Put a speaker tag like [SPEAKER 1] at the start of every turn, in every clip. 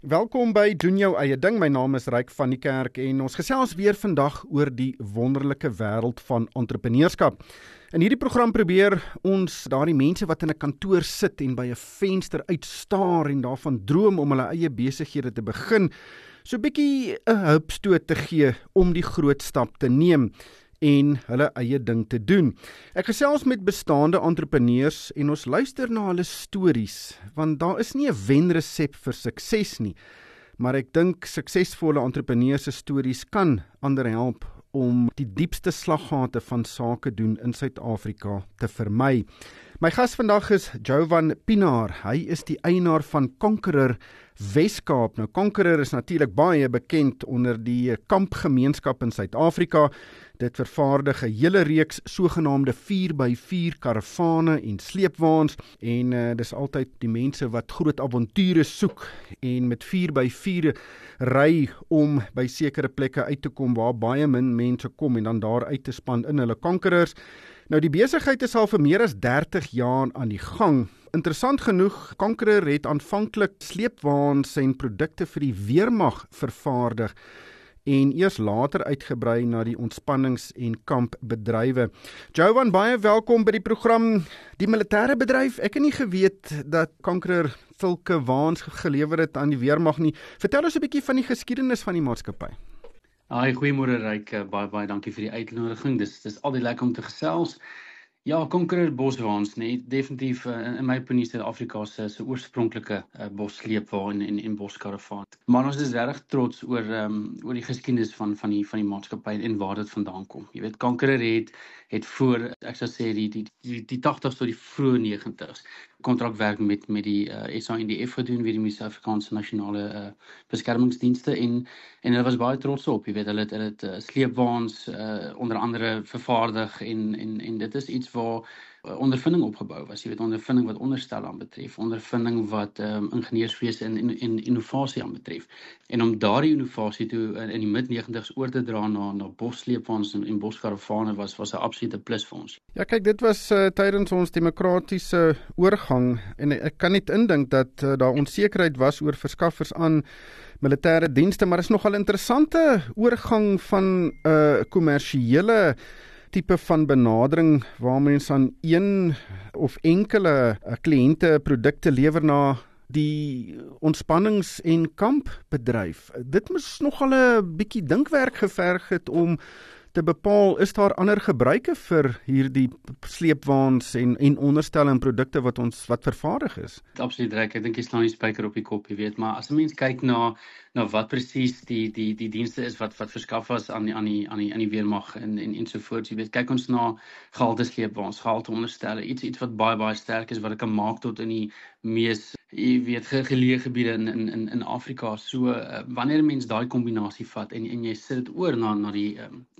[SPEAKER 1] Welkom by Doen Jou Eie Ding. My naam is Ryk van die Kerk en ons gesels weer vandag oor die wonderlike wêreld van entrepreneurskap. In hierdie program probeer ons daardie mense wat in 'n kantoor sit en by 'n venster uitstaar en daarvan droom om hulle eie besighede te begin, so 'n bietjie 'n hupstoot te gee om die groot stap te neem en hulle eie ding te doen. Ek gesels met bestaande entrepreneurs en ons luister na hulle stories, want daar is nie 'n wenresep vir sukses nie, maar ek dink suksesvolle entrepreneurs se stories kan ander help om die diepste slaggate van sake doen in Suid-Afrika te vermy. My gas vandag is Jovan Pinaar. Hy is die eienaar van Conqueror Wes-Kaap. Nou Conqueror is natuurlik baie bekend onder die kampgemeenskap in Suid-Afrika. Dit vervaardig 'n hele reeks sogenaamde 4x4 karavane en sleepwaens en dis altyd die mense wat groot avonture soek en met 4x4 ry om by sekere plekke uit te kom waar baie min mense kom en dan daar uit te span in hulle Conquerors. Nou die besigheid is al vir meer as 30 jaar aan die gang. Interessant genoeg, Conqueror het aanvanklik sleepwaens en produkte vir die weermag vervaardig en eers later uitgebrei na die ontspannings- en kampbedrywe. Jovan, baie welkom by die program. Die militêre bedryf, ek het nie geweet dat Conqueror sulke waens gelewer het aan die weermag nie. Vertel ons 'n bietjie van die geskiedenis van die maatskappy.
[SPEAKER 2] Goeiemôre Ryk, baie dankie vir die uitnodiging. Dis altyd lekker om te gesels. Ja, Conqueror boswaens, nee, definitief in my opinie Suid-Afrika se oorspronklike bossleepwa en boskaravaan. Maar ons is regtig trots oor die geskiedenis van die maatskappy en waar dit vandaan kom. Jy weet, Conqueror het voor, ek sou sê die 80s tot die vroeë 90s kontrakwerk met die SANDF gedoen, weer die Suid-Afrikaanse nasionale beskermingsdienste en hulle was baie trots op, jy weet, hulle het sleepwaens onder andere vervaardig en dit is iets waar ondervinding opgebou was, jy weet, ondervinding wat onderstel aan betref, ondervinding wat ingenieurswese en innovasie aan betref. En om daardie innovasie toe in die mid-90s oor te dra na bossleepwaens en boskaravane was 'n absolute plus vir ons.
[SPEAKER 1] Ja, kyk, dit was tydens ons demokratiese oorgang en ek kan net indink dat daar onsekerheid was oor verskaffers aan militêre dienste, maar is nogal 'n interessante oorgang van kommersiële tipe van benadering waar mens aan een of enkele kliënte produkte lewer na die ontspannings- en kampbedryf. Dit moes nogal 'n bietjie dinkwerk geverg het om te bepaal, is daar ander gebruike vir hierdie sleepwaens en onderstelle en produkte wat vervaardig is?
[SPEAKER 2] Absoluut reg, ek dink jy slaan die spyker op die kop, jy weet, maar as 'n mens kyk na wat presies die dienste is wat verskaf was aan die weermag en so voort, jy weet, kyk ons na gehalte sleepwaens, gehalte onderstelle, iets wat baie sterk is wat ek kan maak tot in die mees, jy weet, geleë gebiede in Afrika. So wanneer 'n mens daai kombinasie vat en jy sit dit oor na die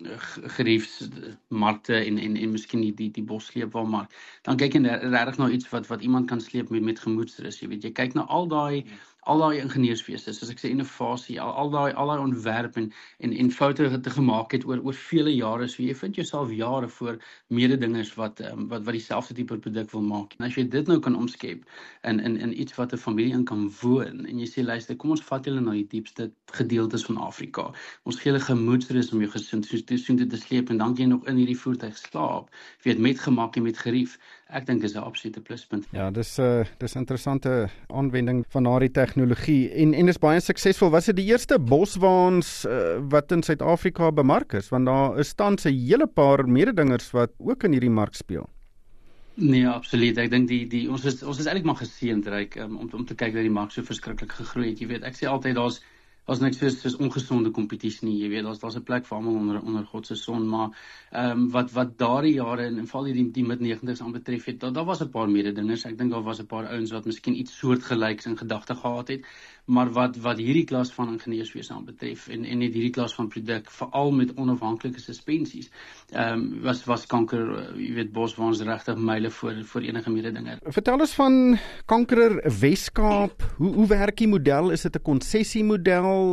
[SPEAKER 2] geriefsmarkte en miskien die bossleepwaanmark, dan kyk jy regtig na iets wat iemand kan sleep met gemoedsrus, jy weet, jy kyk na al daai ingenieurswese, soos ek sê, innovasie, al daai ontwerp en foute te gemaak het oor vele jare, so jy vind jouself jare voor mededingers wat dieselfde tipe produk wil maak. En as jy dit nou kan omskep in iets wat 'n familie in kan woon, en jy sê, luister, kom ons vat julle na die diepste gedeeltes van Afrika. Ons gee hulle gemoedsrus om jou gesin soontoe te sleep, en dan jy nog in hierdie voertuig slaap, weet, met gemak en met gerief. Ek dink is 'n absolute pluspunt.
[SPEAKER 1] Ja, dis 'n interessante aanwending van daardie tegnologie en is baie suksesvol. Was dit die eerste boswaens wat in Suid-Afrika bemark is? Want daar is tans 'n hele paar mededingers wat ook in hierdie mark speel.
[SPEAKER 2] Nee, absoluut. Ek dink ons is eintlik maar geseënd, Ryk, om te kyk dat die mark so verskriklik gegroei het. Jy weet, ek sê altyd daar's niks soos ongesonde kompetisie nie, jy weet, daar's 'n plek vir almal onder God se son, maar wat daardie jare en veral die mid-90s aanbetref het, daar was 'n paar mededingers. Ek dink daar was 'n paar ouens wat miskien iets soortgelyks in gedagte gehad het, maar wat hierdie klas van ingenieurswese aanbetref en net hierdie klas van produk, veral met onafhanklike suspensies, was Conqueror, jy weet, boswaens regtig myle voor enige mededinger.
[SPEAKER 1] Vertel ons van Conqueror Wes-Kaap. Hoe werk die model? Is dit 'n konsessiemodel?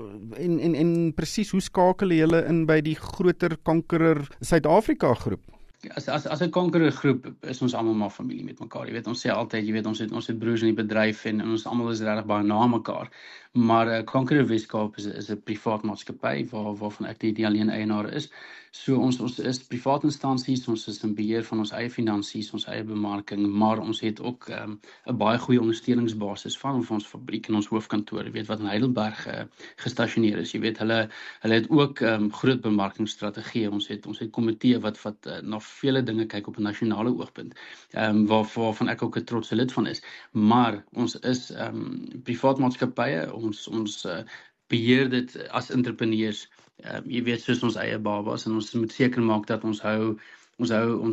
[SPEAKER 1] En presies hoe skakel julle in by die groter Conqueror Suid-Afrika groep?
[SPEAKER 2] As 'n Conqueror groep is ons almal maar familie met mekaar. Jy weet, ons sê altyd, jy weet, ons het broers in die bedryf en ons almal is regtig baie na mekaar. Maar Conqueror Weskaap is 'n privaat maatskappy waarvan ek die alleen eienaar is. So ons is privaat instansies, ons is in beheer van ons eie finansies, ons eie bemarking, maar ons het ook 'n baie goeie ondersteuningsbasis van ons fabriek en ons hoofkantoor, jy weet, wat in Heidelberg gestasioneer is. Jy weet, hulle het ook groot bemarkingsstrategieë. Ons het komitee wat na vele dinge kyk op 'n nasionale oogpunt, waarvan ek ook 'n trotse lid van is. Maar ons is privaat maatskappye, ons beheer dit as entrepreneurs, jy weet, soos ons eie babas, en ons moet seker maak dat ons hou ons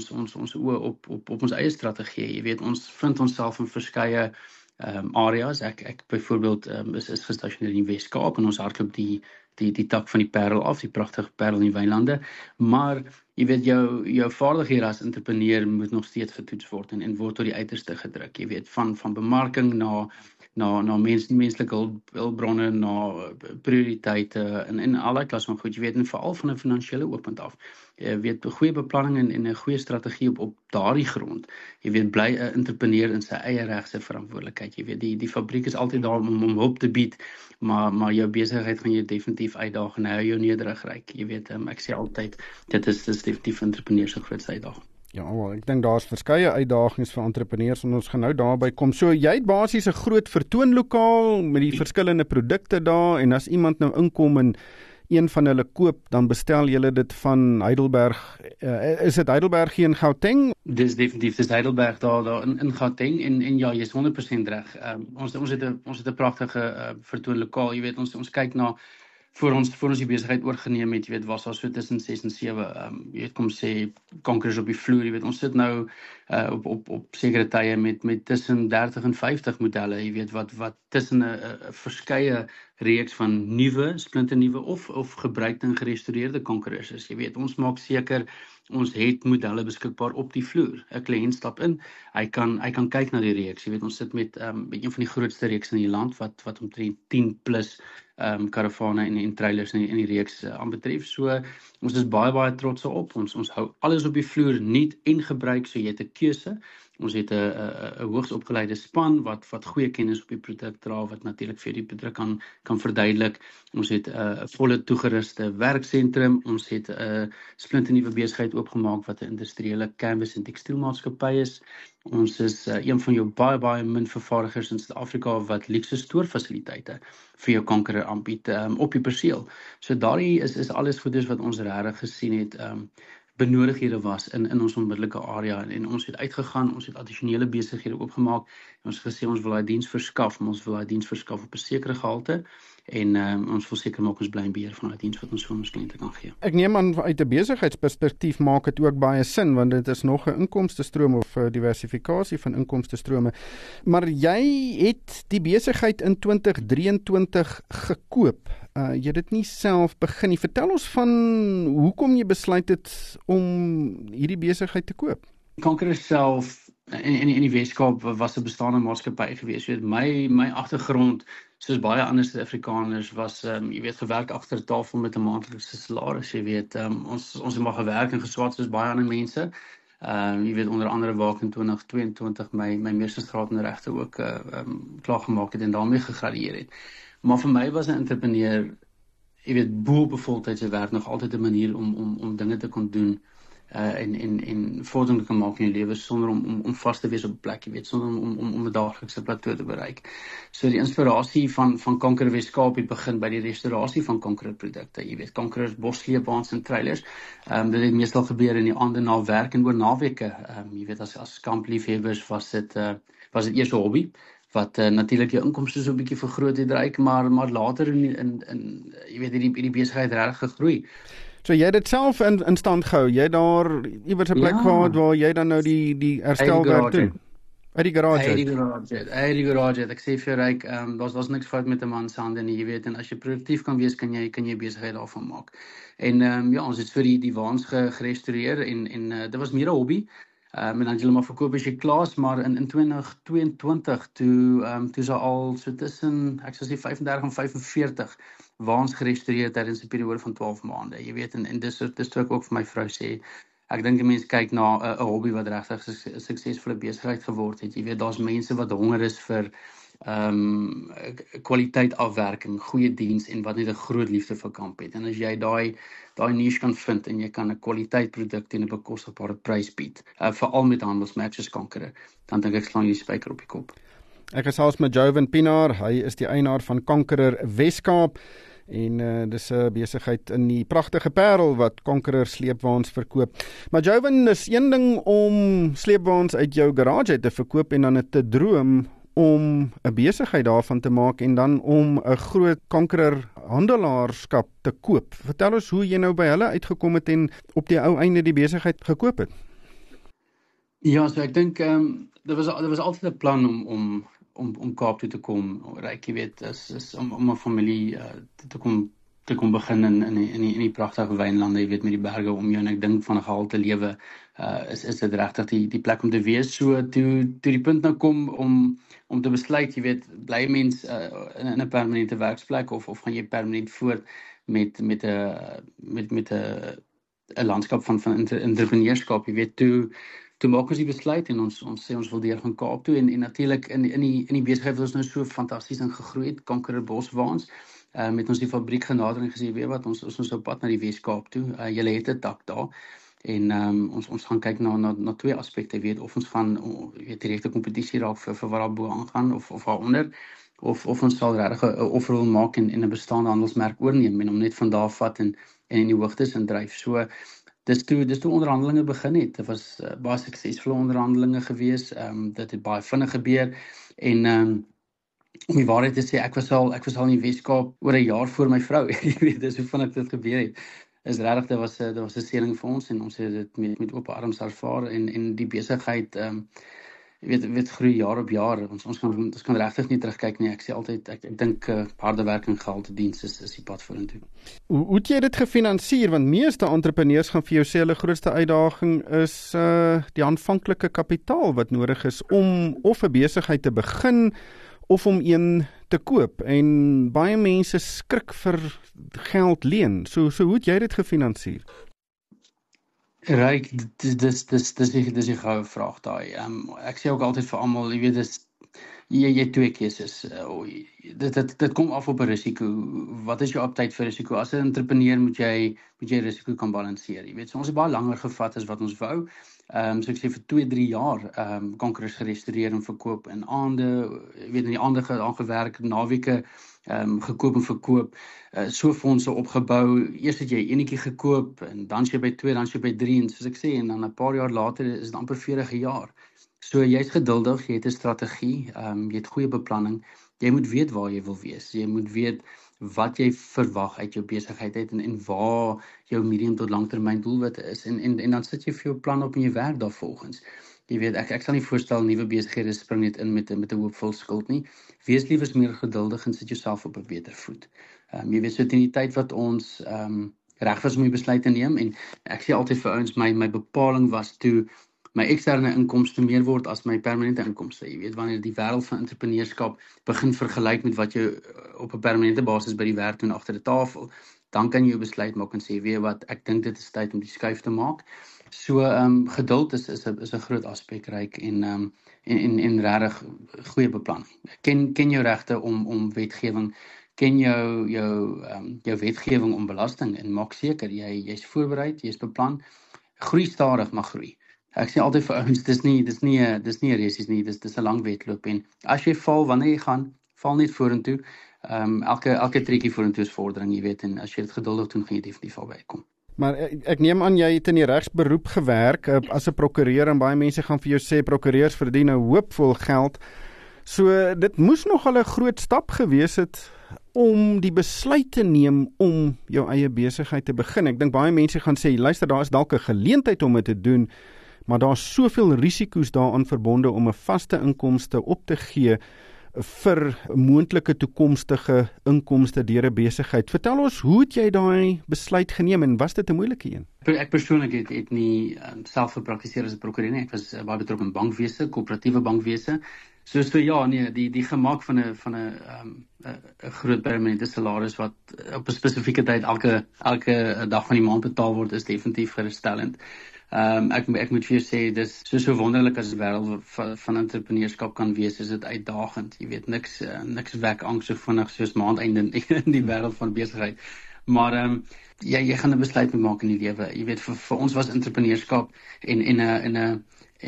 [SPEAKER 2] oë op ons eie strategie. Jy weet, ons vind onsself in verskeie areas. Ek byvoorbeeld is gestasioneer in die Wes-Kaap en ons hardloop die tak van die Parel af, die pragtige Parel in die Wynlande. Maar jy weet, jou vaardighede as entrepreneur moet nog steeds getoets word en word tot die uiterste gedruk. Jy weet, van bemarking na menslike hulpbronne, na prioriteite en allerlei klas van goed, jy weet, en veral van 'n finansiële oogpunt af. Jy weet, 'n goeie beplanning en 'n goeie strategie op daardie grond. Jy weet, bly 'n entrepreneur in sy eie regse verantwoordelikheid. Jy weet, die fabriek is altyd daar om hulp te bied, maar jou besigheid gaan jy definitief uitdaag en hou jou nederig ryk. Jy weet, ek sê altyd, dit is definitief entrepreneurs se grootste uitdaging.
[SPEAKER 1] Ja, wel, ek dink daar's verskeie uitdagings vir entrepreneurs en ons gaan nou daarby kom. So jy het basies 'n groot vertoonlokaal met die verskillende produkte daar, en as iemand nou inkom en een van hulle koop, dan bestel julle dit van Heidelberg. Is dit Heidelberg hier in Gauteng?
[SPEAKER 2] Dis definitief, dis Heidelberg daar in Gauteng, en ja, jy is 100% reg. Ons het 'n pragtige vertoonlokaal. Jy weet, ons kyk na voor ons die besigheid oorgeneem het, jy weet, was daar so tussen 6 en 7, jy weet, kom sê, Conquerors op die vloer. Jy weet, ons sit nou op sekere tye met tussen 30 en 50 modelle, jy weet, wat tussen 'n verskeie reeks van nuwe, splinternuwe of gebruikte en gerestoreerde Conquerors is. Jy weet, ons maak seker ons het modelle beskikbaar op die vloer. 'n Kliënt stap in, hy kan kyk na die reeks. Jy weet, ons sit met een van die grootste reekse in die land wat omtrent 10 plus karavane en trailers in die reeks aanbetref. So ons is baie trots op. Ons hou alles op die vloer nuut en gebruik, so jy het 'n keuse. Ons het 'n hoogs opgeleide span wat goeie kennis op die produk dra, wat natuurlik vir die produk kan verduidelik. Ons het 'n volle toegeruste werksentrum. Ons het 'n splinternuwe besigheid oopgemaak wat 'n industriële canvas en tekstielmaatskappy is. Ons is een van jou baie min vervaardigers in Suid-Afrika wat luukse stoorfasiliteite vir jou Conqueror aanbied op die perseel. So daardie is alles goedes wat ons regtig gesien het benodighede was in ons onmiddellike area, en ons het uitgegaan, ons het addisionele besighede oopgemaak, en ons gesê ons wil daai diens verskaf, maar ons wil daai diens verskaf op 'n sekere gehalte, en ons wil seker maak ons bly in beheer van daai diens wat ons vir ons kliënte kan gee.
[SPEAKER 1] Ek neem aan uit 'n besigheidsperspektief maak dit ook baie sin, want dit is nog 'n inkomstestroom of diversifikasie van inkomstestrome. Maar jy het die besigheid in 2023 gekoop. Jy het dit nie self begin nie. Vertel ons van hoekom jy besluit het om hierdie besigheid te koop.
[SPEAKER 2] Conqueror self in die Wes-Kaap was 'n bestaande maatskappy gewees. Jy weet, my agtergrond, soos baie ander Suid-Afrikaners, was jy weet, gewerk agter 'n tafel met 'n maandelikse salaris. Jy weet, ons het maar gewerk en geswaat soos baie ander mense. Jy weet, onder andere waar ek in 2022 my meestersgraad in regte ook klaar gemaak het en daarmee gegradueer het. Maar vir my was 'n entrepreneur, jy weet, bo op 'n voltydse werk nog altyd 'n manier om dinge te kon doen en vordering kan maak in jou lewe sonder om vas te wees op 'n plek, jy weet, sonder om 'n daaglikse plateau te bereik. So die inspirasie van Conqueror Weskaap het begin by die restaurasie van Conqueror produkte. Jy weet, Conquerors bossleepwaens en trailers. Dit het meestal gebeur in die aande na werk en oor naweke. Jy weet, as kampliefhebbers was dit eers 'n hobby wat natuurlik jou inkomste so 'n bietjie vergroot het ryk, maar later in jy weet, hierdie besigheid regtig gegroei.
[SPEAKER 1] So jy het dit self in stand gehou. Jy daar iewers 'n plek gehad waar jy dan nou die herstelwerk doen. Uit die garage.
[SPEAKER 2] Ek sê vir ryk, daar's niks fout met 'n man se hande nie, jy weet, en as jy produktief kan wees, kan jy besigheid daarvan maak. En ja, ons het vir die waans gerestoreer en dit was meer 'n hobby. En dan jy maar verkoop as jy klaar is, maar in 2022 toe is al so tussen, ek sou sê 35 en 45 waans gerestoreer tydens 'n periode van 12 maande. Jy weet, en dis toe ek ook vir my vrou sê, ek dink die mense kyk na 'n hobby wat regtig 'n suksesvolle besigheid geword het. Jy weet, daar's mense wat honger is vir kwaliteit afwerking, goeie diens en wat net 'n groot liefde vir kamp het. En as jy daai niche kan vind en jy kan 'n kwaliteit produk teen 'n bekostigbare prys bied, veral met handelsmerk soos Konkerer, dan dink ek slaan jy die spyker op die kop.
[SPEAKER 1] Ek gesels met Jovan Pinaar, hy is die eienaar van Konkerer Weskaap. En dis 'n besigheid in die pragtige Parel wat Konkerer sleepwaens verkoop. Maar Jovan, is een ding om sleepwaens uit jou garage uit te verkoop en dan het te droom om 'n besigheid daarvan te maak en dan om 'n groot Konkerer handelaarskap te koop. Vertel ons hoe jy nou by hulle uitgekom het en op die ou einde die besigheid gekoop het.
[SPEAKER 2] Ja, so ek dink daar was altyd 'n plan om Kaap toe te kom. Ryk, jy weet, is om 'n familie te kom begin in die pragtige wynlande, jy weet, met die berge om jou, en ek dink van 'n gehalte lewe is dit regtig die plek om te wees. So toe die punt nou kom om te besluit, jy weet, bly mens in 'n permanente werksplek of gaan jy permanent voort met 'n landskap van entrepreneurskap, jy weet, toe maak ons die besluit en ons sê ons wil deur gaan Kaap toe en natuurlik in die besigheid wat ons nou so fantasties in gegroei het, Konkerer Boswaens, met ons die fabriek genader en gesê, weet wat, ons is op pad na die Weskaap toe. Julle het 'n tak daar en ons gaan kyk na twee aspekte, weet, of ons gaan direkte kompetisie raak vir wat daar bo aangaan of daaronder, of ons sal regtig 'n offerrol maak en 'n bestaande handelsmerk oorneem en hom net van daar vat en in die hoogtes indryf. So dis toe onderhandelinge begin het. Dit was baie suksesvolle onderhandelinge gewees. Dit het baie vinnig gebeur en om die waarheid te sê, ek was al in die Weskaap oor 'n jaar voor my vrou. Jy weet, dis hoe vinnig dit gebeur het. Is regtig, dit was 'n seëning vir ons en ons het dit met oop arms ervaar en die besigheid jy weet groei jaar op jaar. Ons kan regtig nie terugkyk nie. Ek sê altyd, ek dink harde werk en gehalte diens is die pad vorentoe.
[SPEAKER 1] Hoe het jy dit gefinansier? Want meeste entrepreneurs gaan vir jou sê hulle grootste uitdaging is die aanvanklike kapitaal wat nodig is om of 'n besigheid te begin of om een te koop. En baie mense skrik vir geld leen. So hoe het jy dit gefinansier?
[SPEAKER 2] Ryk, dis die goue vraag daai. Ek sê ook altyd vir almal, jy weet, jy twee keuses. Dit kom af op 'n risiko. Wat is jou aptyd vir risiko? As 'n entrepreneur moet jy risiko kan balanseer. Jy weet, so ons het baie langer gevat as wat ons wou. So ek sê vir 2-3 jaar Konkerer gerestoreer en verkoop in aande, jy weet, in die aande aangewerk, naweke gekoop en verkoop, so fondse opgebou. Eers het jy enetjie gekoop en dan jy by 2, dan jy by 3 en soos ek sê, en dan 'n paar jaar later is dit amper 40 jaar. So jy's geduldig, jy het 'n strategie, jy het goeie beplanning. Jy moet weet waar jy wil wees. Jy moet weet wat jy verwag uit jou besigheid uit en waar jou medium tot langtermyn doelwitte is en dan sit jy vir jou plan op en jy werk daarvolgens. Jy weet, ek sal nie voorstel nuwe besighede spring net in met 'n hoopvol skuld nie. Wees liewers meer geduldig en sit jouself op 'n beter voet. Jy weet, so teen die tyd wat ons reg was om die besluit te neem, en ek sê altyd vir ouens, my bepaling was toe my eksterne inkomste meer word as my permanente inkomste. Jy weet, wanneer die wêreld van entrepreneurskap begin vergelyk met wat jy op 'n permanente basis by die werk doen agter 'n tafel, dan kan jy 'n besluit maak en sê, weet wat, ek dink dit is tyd om die skuif te maak. So geduld is 'n groot aspek, Ryk, en regtig goeie beplanning. Ken jou regte om wetgewing, ken jou wetgewing om belasting en maak seker jy's voorberei, jy's beplan. Groei stadig, maar groei. Ek sê altyd vir ouens, dis nie 'n resies nie, dis 'n lang wedloop, en as jy val, wanneer jy gaan, val net vorentoe. Elke trekkie vorentoe is vordering, jy weet, en as jy dit geduldig doen, gaan jy definitief albei kom.
[SPEAKER 1] Maar ek neem aan jy het in die regsberoep gewerk as 'n prokureur, en baie mense gaan vir jou sê prokureurs verdien nou hoopvol geld. So dit moes nogal 'n groot stap gewees het om die besluit te neem om jou eie besigheid te begin. Ek dink baie mense gaan sê, luister, daar is dalk 'n geleentheid om dit te doen, maar daar is soveel risiko's daaraan verbonde om 'n vaste inkomste op te gee vir moontlike toekomstige inkomste deur 'n besigheid. Vertel ons, hoe het jy daai besluit geneem en was dit 'n moeilike een?
[SPEAKER 2] Ek persoonlik het nie self gepraktiseer as 'n prokureur nie. Ek was baie betrokke in bankwese, koöperatiewe bankwese. So ja, nee, die gemaak van 'n groot permanente salaris wat op 'n spesifieke tyd elke dag van die maand betaal word, is definitief gerusstellend. Ek moet vir jou sê, dis so wonderlik as die wêreld van entrepreneurskap kan wees, is dit uitdagend. Jy weet, niks wek angs so vinnig soos maandeinde in die wêreld van besigheid. Maar jy gaan 'n besluit moet maak in die lewe. Jy weet, vir ons was entrepreneurskap en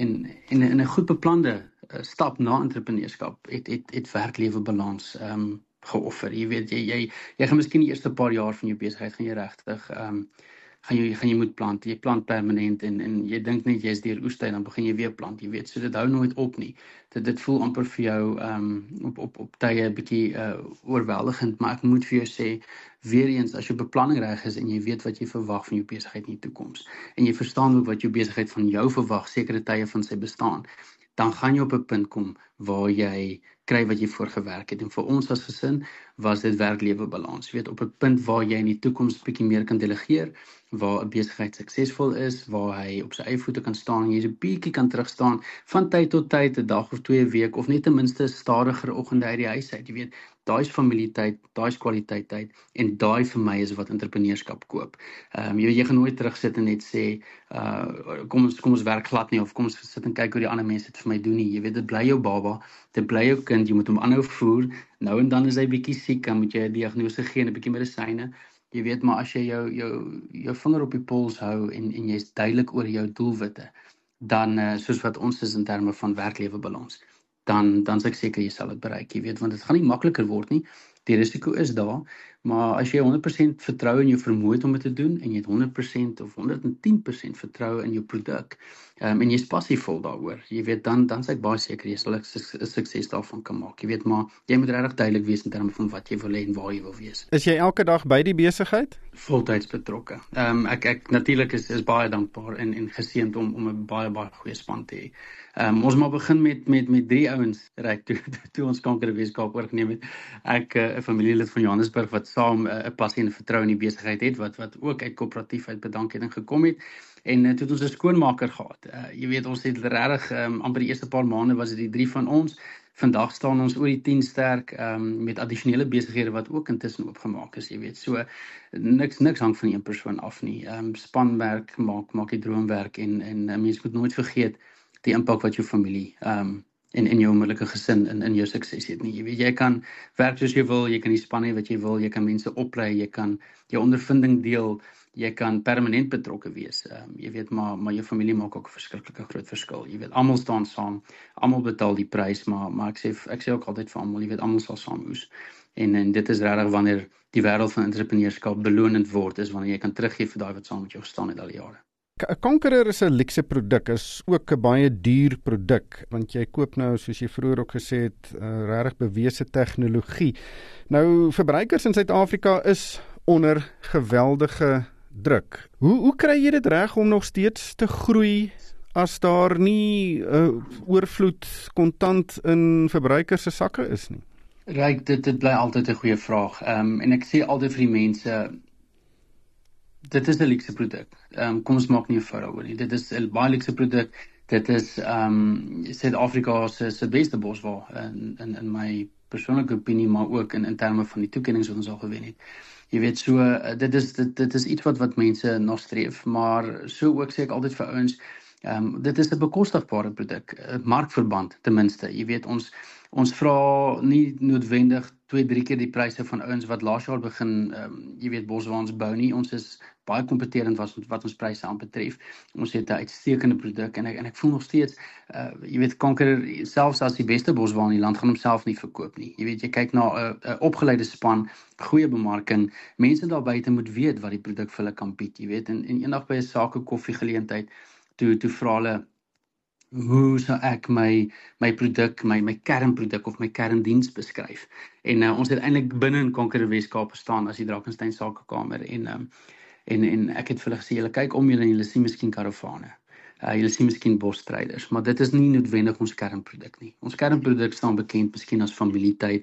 [SPEAKER 2] 'n goed beplande stap na entrepreneurskap het werk-lewe balans geoffer. Jy weet, jy gaan miskien die eerste paar jaar van jou besigheid gaan jy regtig gaan jy moet plant. Jy plant permanent en jy dink net jy's deur oestyd, dan begin jy weer plant. Jy weet, so dit hou nooit op nie. Dit voel amper vir jou op tye 'n bietjie oorweldigend, maar ek moet vir jou sê, weer eens, as jou beplanning reg is en jy weet wat jy verwag van jou besigheid in die toekoms en jy verstaan ook wat jou besigheid van jou verwag sekere tye van sy bestaan, dan gaan jy op 'n punt kom waar jy kry wat jy voorgewerk het. En vir ons as gesin was dit werk-lewe balans. Jy weet, op 'n punt waar jy in die toekoms bietjie meer kan delegeer, waar 'n besigheid suksesvol is, waar hy op sy eie voete kan staan en jy 'n bietjie kan terugstaan van tyd tot tyd, 'n dag of 2 'n week, of net ten minste stadiger oggende uit die huis uit. Jy weet, daai is familietyd, daai is kwaliteit tyd, en daai vir my is wat entrepreneurskap koop. Jy gaan nooit terugsit en net sê, kom ons werk glad nie, of kom ons sit en kyk hoe die ander mense dit vir my doen nie. Jy weet, dit bly jou baba, dit bly jou kind, jy moet hom aanhou voer. Nou en dan is hy bietjie siek, dan moet jy 'n diagnose gee en 'n bietjie medisyne. Jy weet, maar as jy jou vinger op die pols hou en jy's duidelik oor jou doelwitte, dan soos wat ons is in terme van werk-lewe balans, dan is ek seker jy sal dit bereik. Jy weet, want dit gaan nie makliker word nie. Die risiko is daar, maar as jy 100% vertrou in jou vermoë om dit te doen en jy het 100% of 110% vertroue in jou produk, en jy's passievol daaroor, jy weet, dan is ek baie seker jy sal 'n sukses daarvan kan maak. Jy weet, maar jy moet regtig duidelik wees in terme van wat jy wil hê en waar jy wil wees.
[SPEAKER 1] Is jy elke dag by die besigheid?
[SPEAKER 2] Voltyds betrokke. Ek natuurlik is baie dankbaar en geseënd om 'n baie goeie span te hê. Ons maar begin met 3 ouens, reg, toe ons Kanker Weskaap oorgeneem het. Ek 'n familielid van Johannesburg wat saam 'n passie en vertroue in die besigheid het, wat ook uit koöperatief uit bedanking gekom het. En toe het ons 'n skoonmaker gehad. Jy weet, ons het regtig amper die eerste paar maande was dit die 3 van ons. Vandag staan ons oor die 10 sterk met addisionele besighede wat ook intussen oopgemaak is, jy weet. So niks hang van een persoon af nie. Spanwerk maak die droomwerk en mens moet nooit vergeet die impak wat jou familie en jou onmiddellike gesin in jou sukses het nie. Jy weet, jy kan werk soos jy wil, jy kan die span hê wat jy wil, jy kan mense oplei, jy kan jou ondervinding deel, jy kan permanent betrokke wees. Jy weet, maar jou familie maak ook 'n verskriklike groot verskil. Jy weet, almal staan saam, almal betaal die prys, maar ek sê ook altyd vir almal, jy weet, almal sal saam oes. En dit is regtig wanneer die wêreld van entrepreneurskap belonend word, is wanneer jy kan teruggee vir daai wat saam met jou gestaan het al die jare.
[SPEAKER 1] 'n Konkerer is 'n luukse produk, is ook 'n baie duur produk, want jy koop nou, soos jy vroeër ook gesê het, regtig bewese tegnologie. Nou, verbruikers in Suid-Afrika is onder geweldige druk. Hoe kry jy dit reg om nog steeds te groei as daar nie oorvloed kontant in verbruikers se sakke is nie?
[SPEAKER 2] Ryk, dit bly altyd 'n goeie vraag. En ek sê altyd vir die mense, dit is 'n luukse produk. Kom ons maak nie 'n fout daaroor nie. Dit is 'n baie luukse produk. Dit is Suid-Afrika se beste boswaar in my persoonlike opinie, maar ook in terme van die toekennings wat ons al gewen het. Jy weet, so dit is iets wat mense nastreef, maar so ook sê ek altyd vir ouens, dit is 'n bekostigbare produk, markverband ten minste. Jy weet, ons vra nie noodwendig 2-3 keer die pryse van ouens wat laas jaar begin, jy weet, boswaans bou nie. Ons is baie kompeterend wat ons pryse aanbetref. Ons het 'n uitstekende produk en ek voel nog steeds, jy weet, Kanker, selfs as die beste boswaan in die land, gaan homself nie verkoop nie. Jy weet, jy kyk na 'n opgeleide span, goeie bemarking, mense daar buite moet weet wat die produk vir hulle kan bied, jy weet, en eendag by 'n sake koffie geleentheid, toe vra hulle, hoe sou ek my produk, my kernproduk of my kerndiens beskryf? En ons het eintlik binne in Kanker Weskaap staan as die Drakensberg Sakekamer en ek het vir hulle gesê, julle kyk om julle en julle sien miskien karavane. Julle sien miskien bosstryders, maar dit is nie noodwendig ons kernproduk nie. Ons kernproduk staan bekend miskien as familietyd,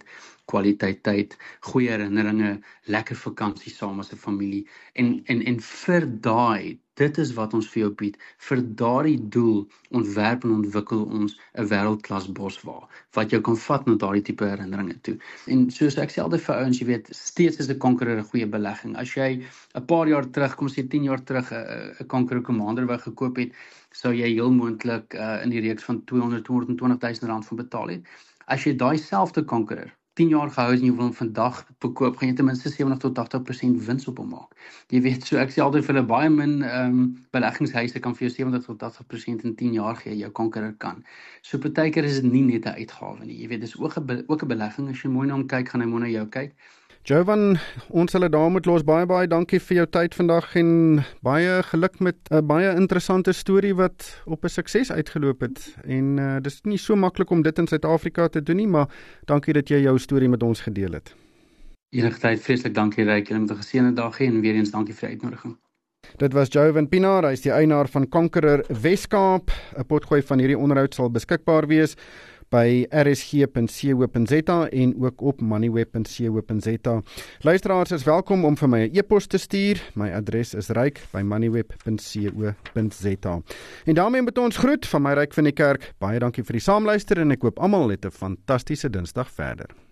[SPEAKER 2] kwaliteit tyd, goeie herinneringe, lekker vakansie saam as 'n familie. En vir daai, dit is wat ons vir jou bied. Vir daardie doel ontwerp en ontwikkel ons 'n wêreldklas boswa wat jou kan vat na daardie tipe herinneringe toe. En soos ek sê altyd vir ouens, jy weet, steeds is 'n Conqueror 'n goeie belegging. As jy 'n paar jaar terug, kom sê 10 jaar terug 'n Conqueror Commander wou gekoop het, sou jy heel moontlik in die reeks van 220.000 rand van betaal het. As jy daai selfde Conqueror 10 jaar gehou het en jy wil hom vandag verkoop, gaan jy ten minste 70 tot 80% wins op hom maak. Jy weet, so ek sê altyd vir hulle, baie min beleggingshuise kan vir jou 70 tot 80% in 10 jaar gee, jou Conqueror kan. So partykeer is dit nie net 'n uitgawe nie. Jy weet, dis ook 'n belegging. As jy mooi na hom kyk, gaan hy mooi na jou kyk.
[SPEAKER 1] Jovan, ons sal dit daar moet los. Baie dankie vir jou tyd vandag en baie geluk met 'n baie interessante storie wat op 'n sukses uitgeloop het. En dis nie so maklik om dit in Suid-Afrika te doen nie, maar dankie dat jy jou storie met ons gedeel het.
[SPEAKER 2] Enige tyd, vreeslik dankie Ryk, julle moet 'n geseënde dag hê en weer eens dankie vir die uitnodiging.
[SPEAKER 1] Dit was Jovan Pinaar, hy is die eienaar van Conqueror Weskaap. 'n Potgooi van hierdie onderhoud sal beskikbaar wees by rsg.co.za en ook op moneyweb.co.za. Luisteraars is welkom om vir my 'n e-pos te stuur. My adres is ryk@moneyweb.co.za. En daarmee moet ons groet van my Ryk van die Kerk. Baie dankie vir die saamluister en ek hoop almal het 'n fantastiese Dinsdag verder.